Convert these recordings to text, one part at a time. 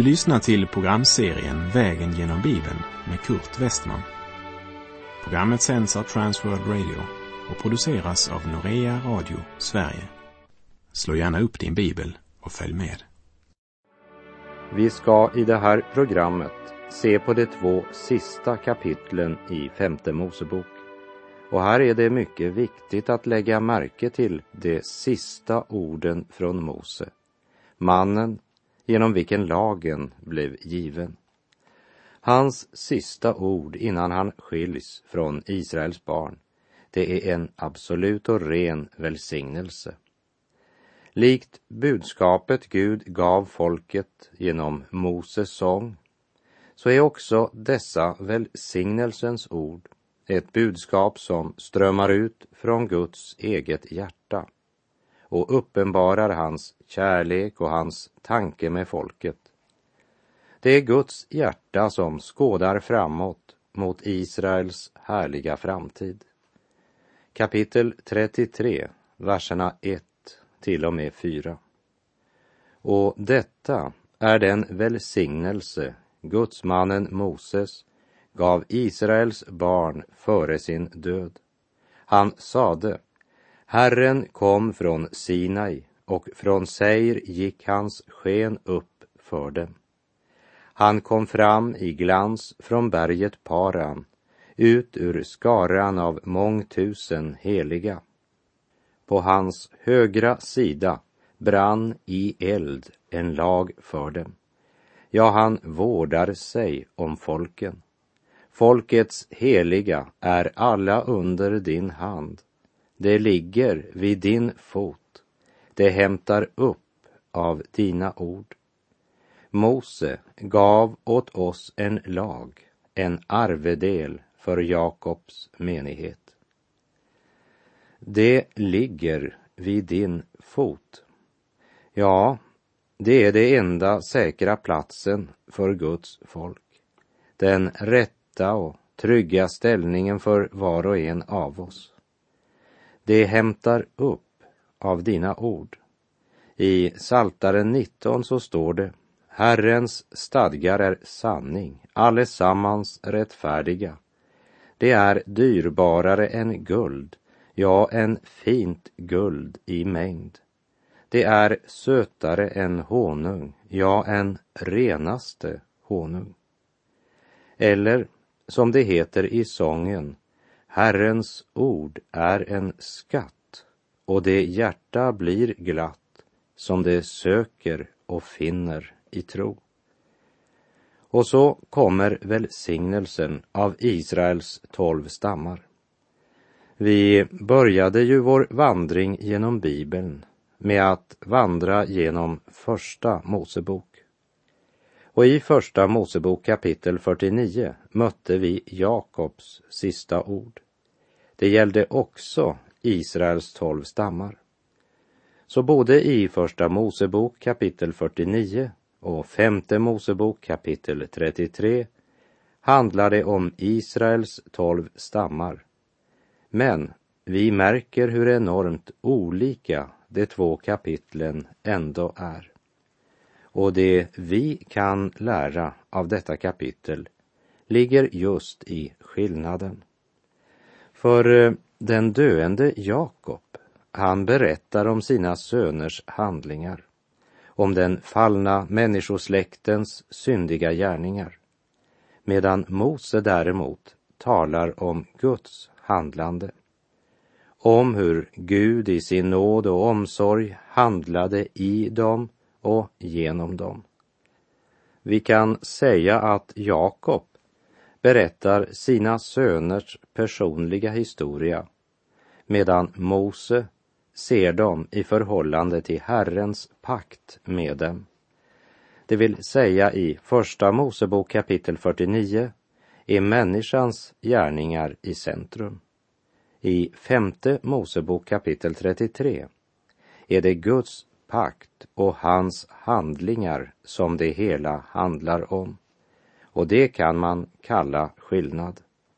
Du lyssnar till programserien Vägen genom Bibeln med Kurt Westman. Programmet sänds av Transworld Radio och produceras av Norea Radio Sverige. Slå gärna upp din bibel och följ med. Vi ska i det här programmet se på de 2 sista kapitlen i 5:e Mosebok. Och här är det mycket viktigt att lägga märke till de sista orden från Mose, mannen genom vilken lagen blev given. Hans sista ord innan han skiljs från Israels barn, det är en absolut och ren välsignelse. Likt budskapet Gud gav folket genom Moses sång, så är också dessa välsignelsens ord ett budskap som strömmar ut från Guds eget hjärta och uppenbarar hans kärlek och hans tanke med folket. Det är Guds hjärta som skådar framåt mot Israels härliga framtid. Kapitel 33, verserna 1 till och med 4. Och detta är den välsignelse Gudsmannen Moses gav Israels barn före sin död. Han sade: Herren kom från Sinai och från Seir gick hans sken upp för dem. Han kom fram i glans från berget Paran, ut ur skaran av mångtusen heliga. På hans högra sida brann i eld en lag för dem. Ja, han vårdar sig om folken. Folkets heliga är alla under din hand. Det ligger vid din fot. Det hämtar upp av dina ord. Mose gav åt oss en lag, en arvedel för Jakobs menighet. Det ligger vid din fot. Ja, det är det enda säkra platsen för Guds folk. Den rätta och trygga ställningen för var och en av oss. Det hämtar upp av dina ord. I Psaltaren 19 så står det: Herrens stadgar är sanning, allesammans rättfärdiga. Det är dyrbarare än guld, ja, än fint guld i mängd. Det är sötare än honung, ja, än renaste honung. Eller, som det heter i sången, Herrens ord är en skatt, och det hjärta blir glatt, som det söker och finner i tro. Och så kommer välsignelsen av Israels 12 stammar. Vi började ju vår vandring genom Bibeln med att vandra genom första Mosebok. Och i första Mosebok kapitel 49 mötte vi Jakobs sista ord. Det gällde också Israels 12 stammar. Så både i första Mosebok kapitel 49 och 5:e Mosebok kapitel 33 handlar det om Israels 12 stammar. Men vi märker hur enormt olika de 2 kapitlen ändå är. Och det vi kan lära av detta kapitel ligger just i skillnaden. För den döende Jakob, han berättar om sina söners handlingar, om den fallna människosläktens syndiga gärningar, medan Mose däremot talar om Guds handlande, om hur Gud i sin nåd och omsorg handlade i dem och genom dem. Vi kan säga att Jakob berättar sina söners personliga historia, medan Mose ser dem i förhållande till Herrens pakt med dem. Det vill säga i första Mosebok kapitel 49 är människans gärningar i centrum. I 5:e Mosebok kapitel 33 är det Guds pakt och hans handlingar som det hela handlar om. Och det kan man kalla skillnad.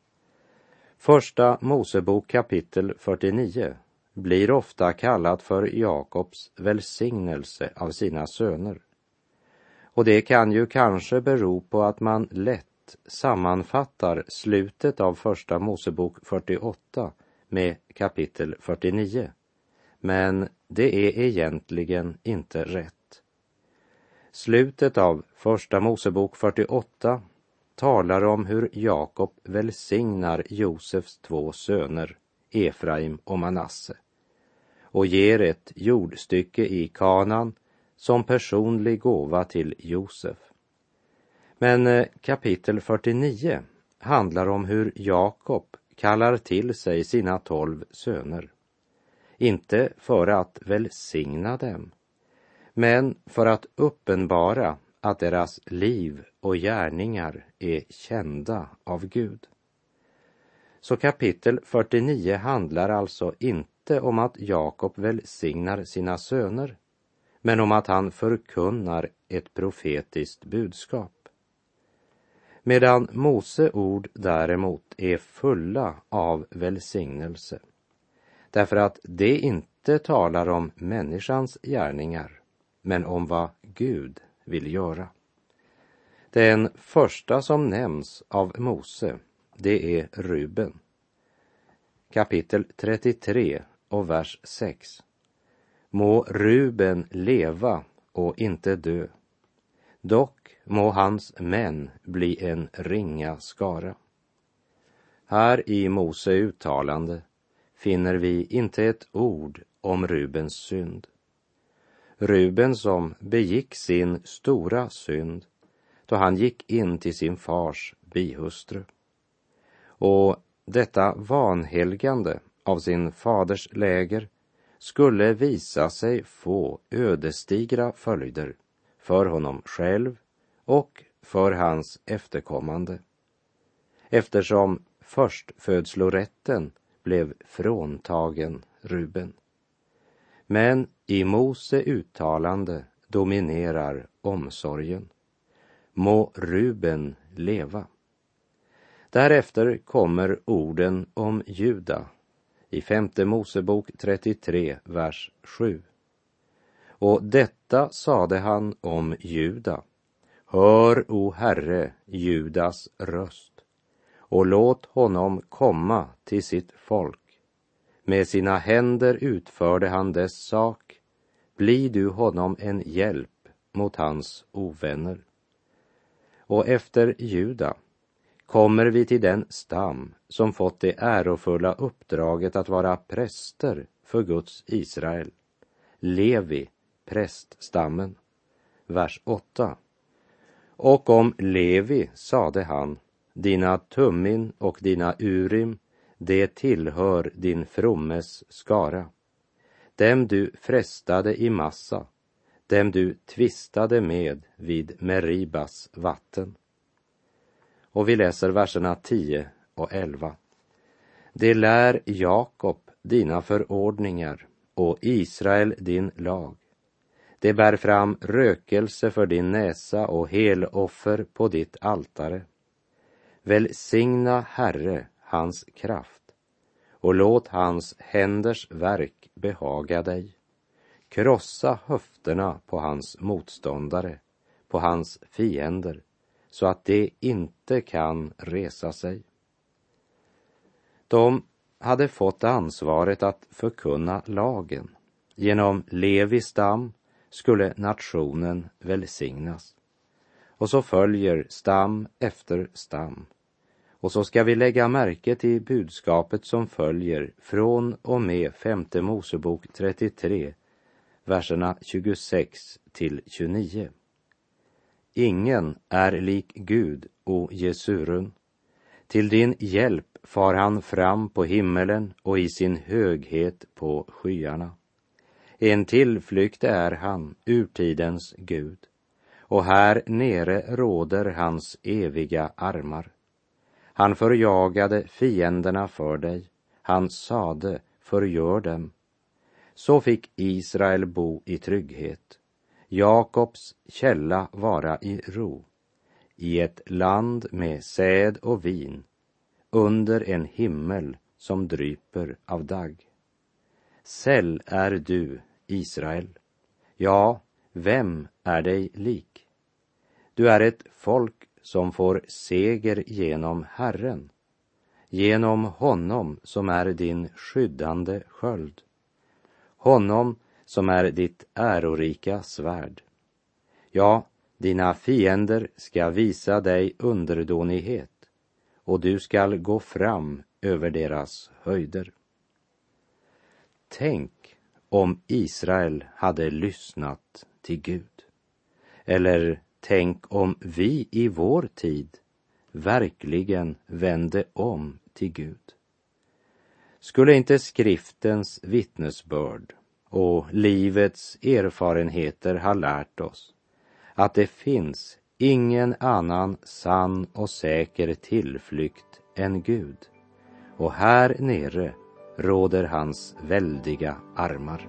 Första Mosebok kapitel 49 blir ofta kallat för Jakobs välsignelse av sina söner. Och det kan ju kanske bero på att man lätt sammanfattar slutet av första Mosebok 48 med kapitel 49. Men det är egentligen inte rätt. Slutet av första Mosebok 48 talar om hur Jakob välsignar Josefs 2 söner, Efraim och Manasse, och ger ett jordstycke i Kanaan som personlig gåva till Josef. Men kapitel 49 handlar om hur Jakob kallar till sig sina 12 söner. Inte för att välsigna dem, men för att uppenbara att deras liv och gärningar är kända av Gud. Så kapitel 49 handlar alltså inte om att Jakob välsignar sina söner, men om att han förkunnar ett profetiskt budskap. Medan Mose ord däremot är fulla av välsignelse, därför att det inte talar om människans gärningar, men om vad Gud vill göra. Den första som nämns av Mose, det är Ruben. Kapitel 33 och vers 6. Må Ruben leva och inte dö. Dock må hans män bli en ringa skara. Här i Mose uttalande finner vi inte ett ord om Rubens synd. Ruben som begick sin stora synd då han gick in till sin fars bihustru. Och detta vanhelgande av sin faders läger skulle visa sig få ödesdigra följder för honom själv och för hans efterkommande, eftersom förstfödslorätten blev fråntagen Ruben. Men i Mose uttalande dominerar omsorgen. Må Ruben leva. Därefter kommer orden om Juda i 5:e Mosebok 33, vers 7. Och detta sade han om Juda. Hör, o Herre, Judas röst, och låt honom komma till sitt folk. Med sina händer utförde han dess sak. Bli du honom en hjälp mot hans ovänner. Och efter Juda kommer vi till den stam som fått det ärofulla uppdraget att vara präster för Guds Israel. Levi, präststammen. Vers 8. Och om Levi sade han, dina tummin och dina urim, det tillhör din frommes skara. Dem du frestade i Massa, dem du tvistade med vid Meribas vatten. Och vi läser verserna 10 och 11. Det lär Jakob dina förordningar och Israel din lag. Det bär fram rökelse för din näsa och heloffer på ditt altare. Välsigna Herre hans kraft och låt hans händers verk behaga dig. Krossa höfterna på hans motståndare, på hans fiender, så att de inte kan resa sig. De hade fått ansvaret att förkunna lagen. Genom Levis stam skulle nationen välsignas. Och så följer stam efter stam. Och så ska vi lägga märke till budskapet som följer från och med 5:e Mosebok 33, verserna 26 till 29. Ingen är lik Gud, o Jesurun. Till din hjälp far han fram på himmelen och i sin höghet på skyarna. En tillflykt är han, urtidens Gud, och här nere råder hans eviga armar. Han förjagade fienderna för dig, han sade, förgör dem. Så fick Israel bo i trygghet, Jakobs källa vara i ro, i ett land med säd och vin, under en himmel som dryper av dagg. Säll är du, Israel, ja, vem är dig lik? Du är ett folk som får seger genom Herren, genom honom som är din skyddande sköld, honom som är ditt ärorika svärd. Ja, dina fiender ska visa dig underdånighet, och du skall gå fram över deras höjder. Tänk om Israel hade lyssnat till Gud. Eller tänk om vi i vår tid verkligen vände om till Gud. Skulle inte skriftens vittnesbörd och livets erfarenheter ha lärt oss att det finns ingen annan sann och säker tillflykt än Gud, och här nere råder hans väldiga armar.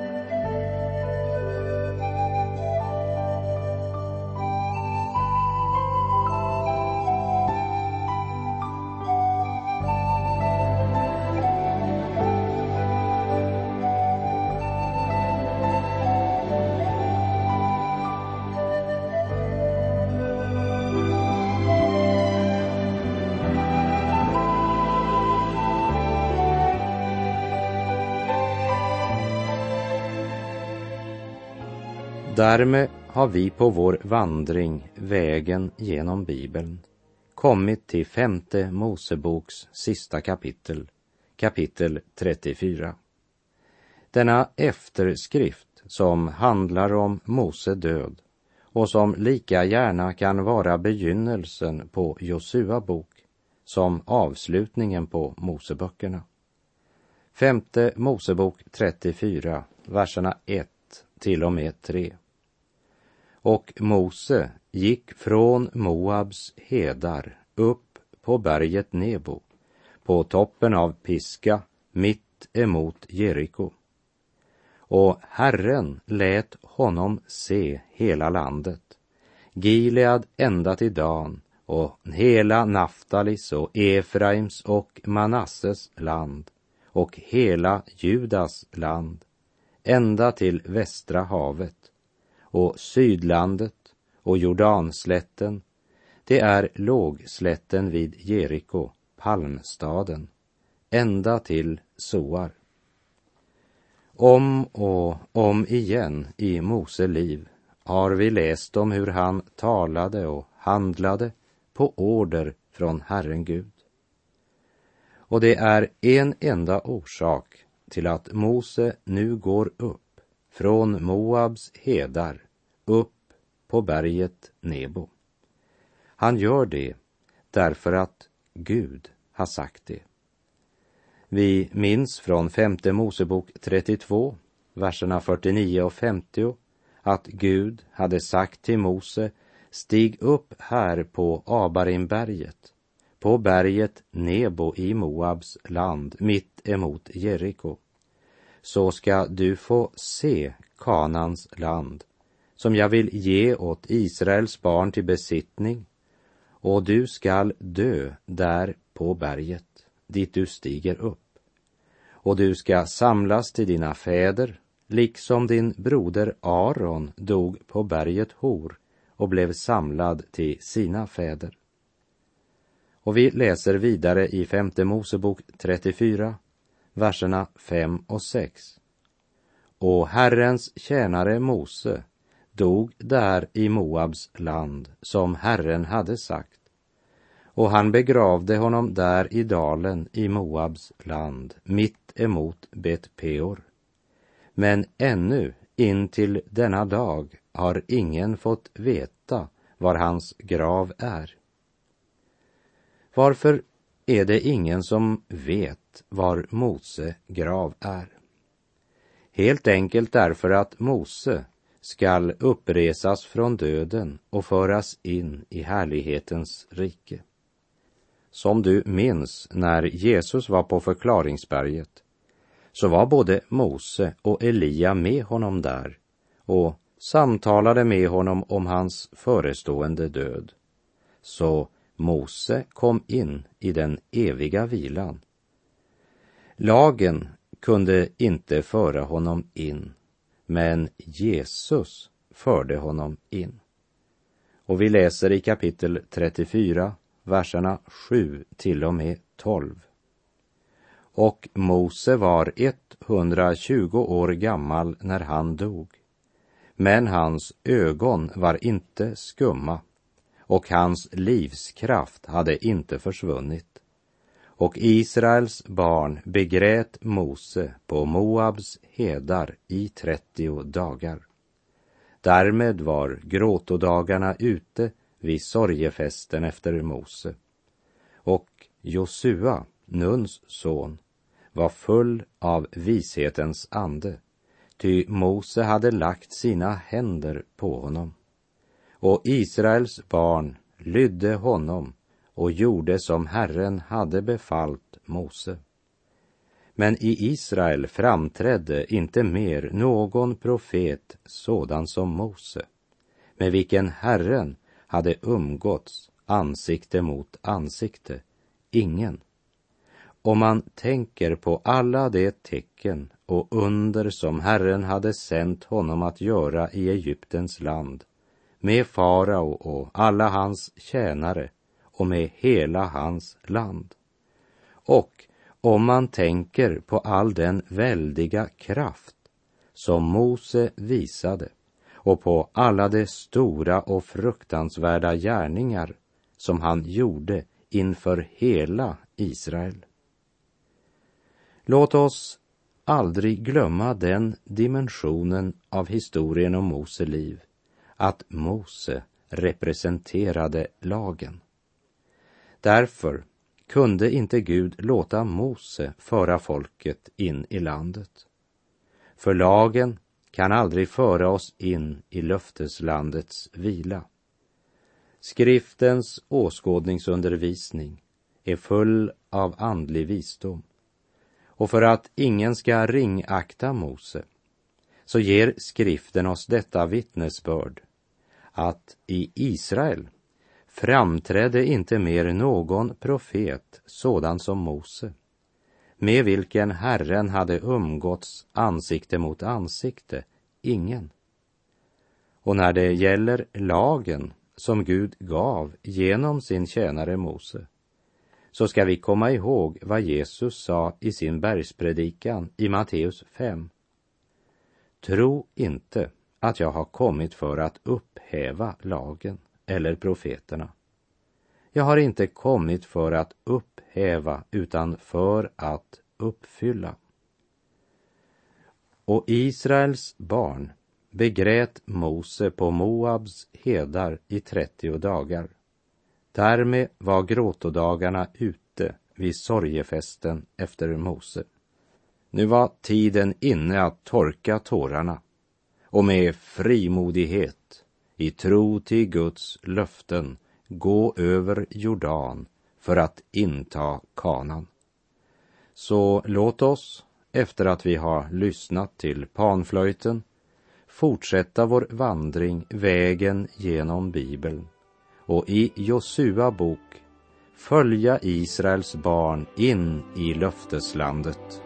Därmed har vi på vår vandring vägen genom Bibeln kommit till 5:e Moseboks sista kapitel, kapitel 34. Denna efterskrift som handlar om Mose död och som lika gärna kan vara begynnelsen på Josua bok som avslutningen på Moseböckerna. 5:e Mosebok 34, verserna 1 till och med 3. Och Mose gick från Moabs hedar upp på berget Nebo, på toppen av Piska, mitt emot Jeriko. Och Herren lät honom se hela landet, Gilead ända till Dan, och hela Naftalis och Efraims och Manasses land, och hela Judas land, ända till västra havet, och sydlandet och Jordanslätten, det är lågslätten vid Jeriko, palmstaden, ända till Soar. Om och om igen i Mose liv har vi läst om hur han talade och handlade på order från Herren Gud. Och det är en enda orsak till att Mose nu går upp från Moabs hedar upp på berget Nebo. Han gör det därför att Gud har sagt det. Vi minns från 5:e Mosebok 32, verserna 49 och 50, att Gud hade sagt till Mose: stig upp här på Abarimberget, på berget Nebo i Moabs land, mitt emot Jeriko. Så ska du få se Kanans land, som jag vill ge åt Israels barn till besittning, och du skall dö där på berget, dit du stiger upp. Och du ska samlas till dina fäder, liksom din broder Aron dog på berget Hor och blev samlad till sina fäder. Och vi läser vidare i 5:e Mosebok 34, verserna 5 och 6. Och Herrens tjänare Mose dog där i Moabs land, som Herren hade sagt. Och han begravde honom där i dalen i Moabs land, mitt emot Bet-peor. Men ännu in till denna dag har ingen fått veta var hans grav är. Varför är det ingen som vet var Mose grav är? Helt enkelt därför att Mose skall uppresas från döden och föras in i härlighetens rike. Som du minns, när Jesus var på förklaringsberget, så var både Mose och Elia med honom där och samtalade med honom om hans förestående död. Så Mose kom in i den eviga vilan. Lagen kunde inte föra honom in, men Jesus förde honom in. Och vi läser i kapitel 34, verserna 7 till och med 12. Och Mose var 120 år gammal när han dog. Men hans ögon var inte skumma och hans livskraft hade inte försvunnit. Och Israels barn begrät Mose på Moabs hedar i 30 dagar. Därmed var gråtodagarna ute vid sorgefesten efter Mose. Och Josua, Nuns son, var full av vishetens ande, ty Mose hade lagt sina händer på honom. Och Israels barn lydde honom och gjorde som Herren hade befallt Mose. Men i Israel framträdde inte mer någon profet sådan som Mose, med vilken Herren hade umgåtts ansikte mot ansikte, ingen. Om man tänker på alla de tecken och under som Herren hade sänt honom att göra i Egyptens land, med farao och alla hans tjänare och med hela hans land. Och om man tänker på all den väldiga kraft som Mose visade och på alla de stora och fruktansvärda gärningar som han gjorde inför hela Israel. Låt oss aldrig glömma den dimensionen av historien om Mose liv, att Mose representerade lagen. Därför kunde inte Gud låta Mose föra folket in i landet. För lagen kan aldrig föra oss in i löfteslandets vila. Skriftens åskådningsundervisning är full av andlig visdom. Och för att ingen ska ringakta Mose, så ger skriften oss detta vittnesbörd, att i Israel framträdde inte mer någon profet sådan som Mose, med vilken Herren hade umgåtts ansikte mot ansikte, ingen. Och när det gäller lagen som Gud gav genom sin tjänare Mose, så ska vi komma ihåg vad Jesus sa i sin bergspredikan i Matteus 5. Tro inte att jag har kommit för att upphäva lagen eller profeterna. Jag har inte kommit för att upphäva utan för att uppfylla. Och Israels barn begrät Mose på Moabs hedar i 30 dagar. Därmed var gråtodagarna ute vid sorgefesten efter Mose. Nu var tiden inne att torka tårarna och med frimodighet i tro till Guds löften gå över Jordan för att inta Kanan. Så låt oss, efter att vi har lyssnat till panflöjten, fortsätta vår vandring vägen genom Bibeln och i Josua bok följa Israels barn in i löfteslandet.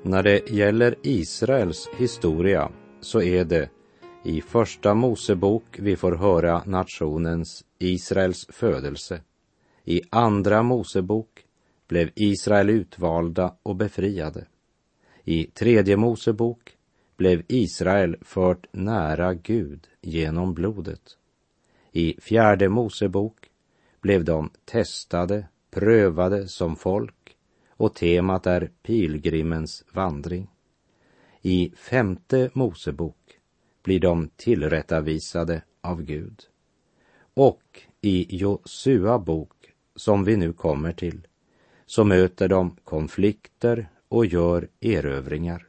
När det gäller Israels historia så är det i första Mosebok vi får höra nationens Israels födelse. I andra Mosebok blev Israel utvalda och befriade. I tredje Mosebok blev Israel fört nära Gud genom blodet. I fjärde Mosebok blev de testade, prövade som folk, och temat är pilgrimens vandring. I femte Mosebok blir de tillrättavisade av Gud. Och i Josua bok, som vi nu kommer till, så möter de konflikter och gör erövringar.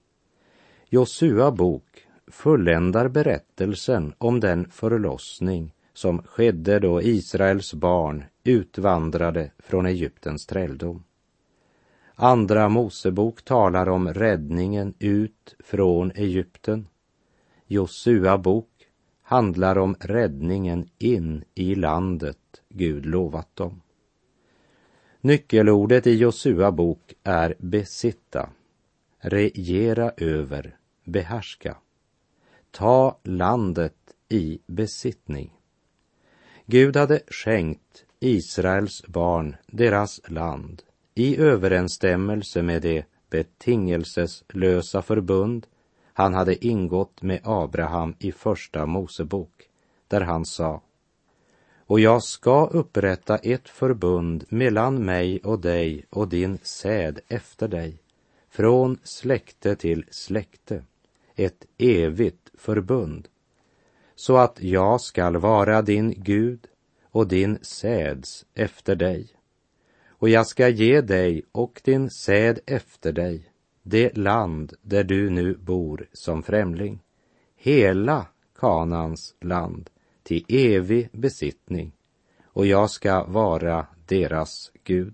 Josua bok fulländar berättelsen om den förlossning som skedde då Israels barn utvandrade från Egyptens träldom. Andra Mosebok talar om räddningen ut från Egypten. Josua bok handlar om räddningen in i landet Gud lovat dem. Nyckelordet i Josua bok är besitta, regera över, behärska. Ta landet i besittning. Gud hade skänkt Israels barn deras land i överensstämmelse med det betingelseslösa förbund han hade ingått med Abraham i första Mosebok, där han sa: och jag ska upprätta ett förbund mellan mig och dig och din säd efter dig, från släkte till släkte, ett evigt förbund, så att jag skall vara din Gud och din säds efter dig. Och jag ska ge dig och din säd efter dig det land där du nu bor som främling, hela Kanans land, till evig besittning, och jag ska vara deras Gud.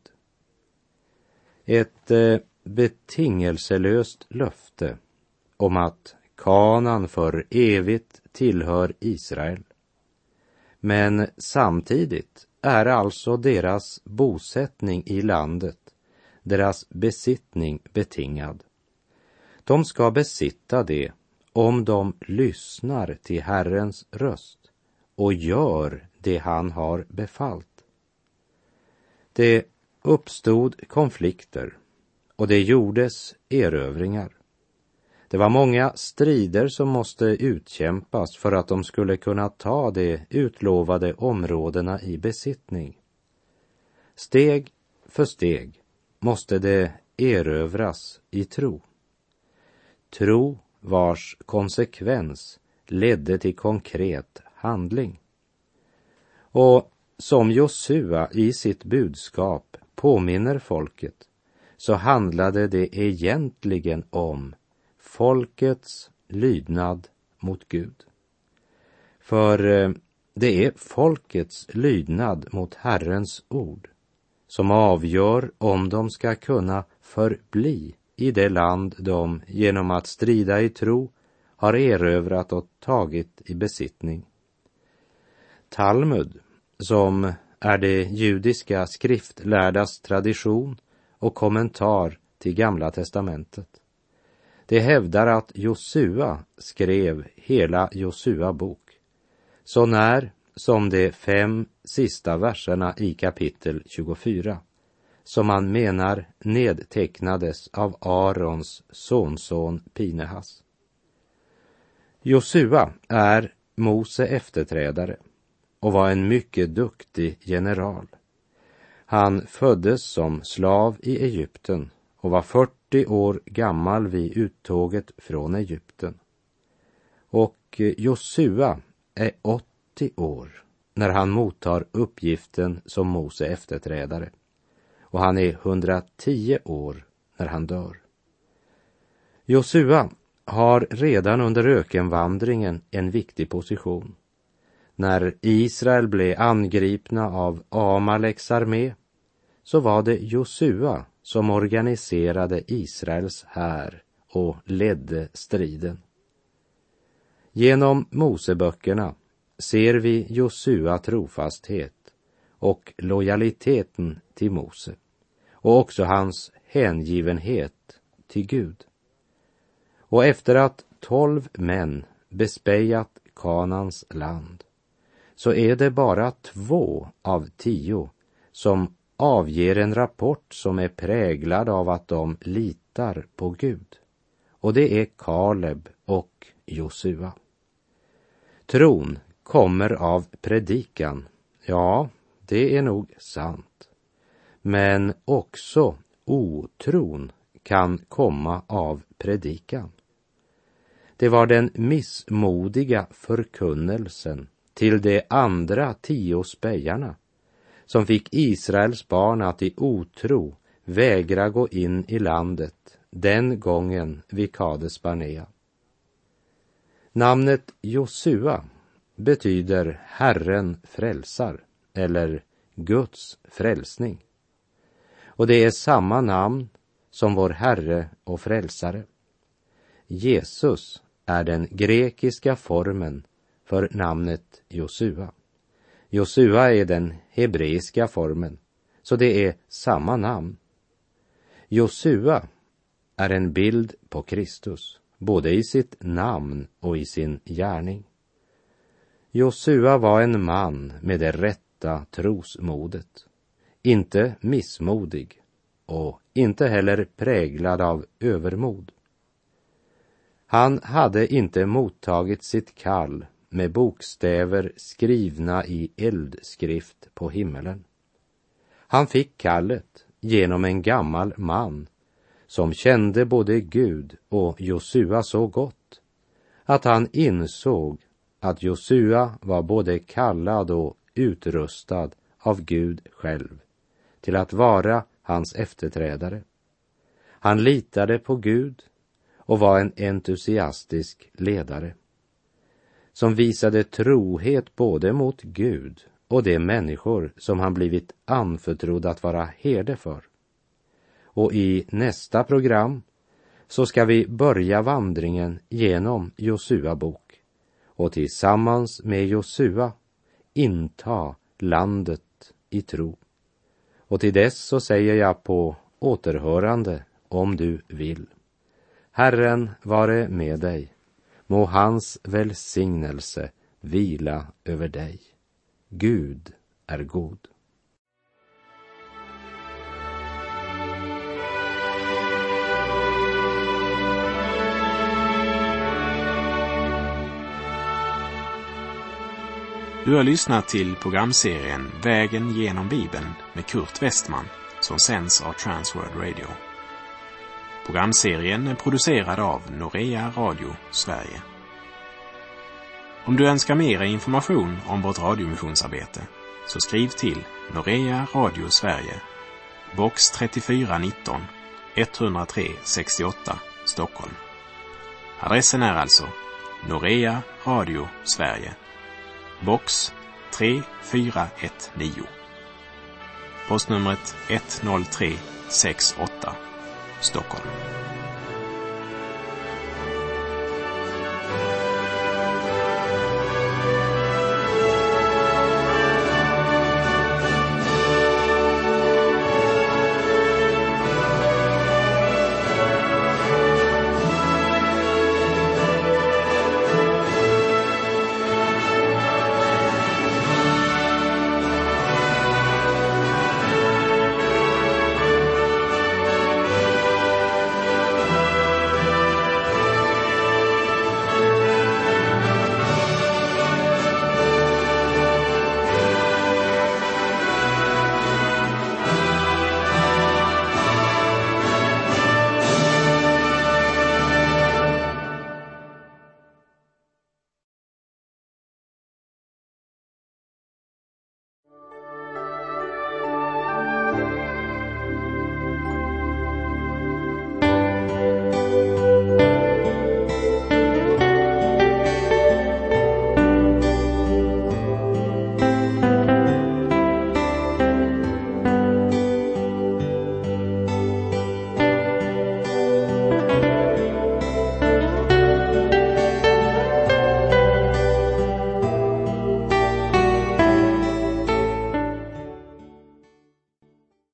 Ett betingelselöst löfte om att Kanan för evigt tillhör Israel. Men samtidigt är alltså deras bosättning i landet, deras besittning betingad. De ska besitta det om de lyssnar till Herrens röst och gör det han har befallt. Det uppstod konflikter och det gjordes erövringar. Det var många strider som måste utkämpas för att de skulle kunna ta de utlovade områdena i besittning. Steg för steg måste det erövras i tro. Tro vars konsekvens ledde till konkret handling. Och som Josua i sitt budskap påminner folket, så handlade det egentligen om folkets lydnad mot Gud. För det är folkets lydnad mot Herrens ord som avgör om de ska kunna förbli i det land de genom att strida i tro har erövrat och tagit i besittning. Talmud, som är det judiska skriftlärdas tradition och kommentar till Gamla testamentet, det hävdar att Josua skrev hela Josua bok, så när som de 5 sista verserna i kapitel 24, som man menar nedtecknades av Arons sonson Pinehas. Josua är Mose efterträdare och var en mycket duktig general. Han föddes som slav i Egypten och var 40 år gammal vid uttåget från Egypten. Och Josua är 80 år när han mottar uppgiften som Mose efterträdare. Och han är 110 år när han dör. Josua har redan under ökenvandringen en viktig position. När Israel blev angripna av Amaleks armé, så var det Josua som organiserade Israels här och ledde striden. Genom Moseböckerna ser vi Josua trofasthet och lojaliteten till Mose, och också hans hängivenhet till Gud. Och efter att 12 män bespejat Kanans land, så är det bara 2 av 10 som avger en rapport som är präglad av att de litar på Gud. Och det är Kaleb och Josua. Tron kommer av predikan. Ja, det är nog sant. Men också otron kan komma av predikan. Det var den missmodiga förkunnelsen till de andra 10 spejarna som fick Israels barn att i otro vägra gå in i landet den gången vid Kades Barnea. Namnet Josua betyder Herren frälsar eller Guds frälsning. Och det är samma namn som vår Herre och frälsare. Jesus är den grekiska formen för namnet Josua. Josua är den hebreiska formen, så det är samma namn. Josua är en bild på Kristus, både i sitt namn och i sin gärning. Josua var en man med det rätta trosmodet, inte missmodig och inte heller präglad av övermod. Han hade inte mottagit sitt kall med bokstäver skrivna i eldskrift på himmelen. Han fick kallet genom en gammal man som kände både Gud och Josua så gott att han insåg att Josua var både kallad och utrustad av Gud själv till att vara hans efterträdare. Han litade på Gud och var en entusiastisk ledare som visade trohet både mot Gud och de människor som han blivit anförtrodd att vara herde för. Och i nästa program så ska vi börja vandringen genom Josua bok och tillsammans med Josua inta landet i tro. Och till dess så säger jag på återhörande om du vill. Herren vare med dig. Må hans välsignelse vila över dig. Gud är god. Du har lyssnat till programserien Vägen genom Bibeln med Kurt Westman som sänds av Transworld Radio. Programserien är producerad av Norea Radio Sverige. Om du önskar mer information om vårt radiomissionsarbete så skriv till Norea Radio Sverige, box 3419 103 68 Stockholm. Adressen är alltså Norea Radio Sverige, box 3419. Postnumret 10368 Stockholm.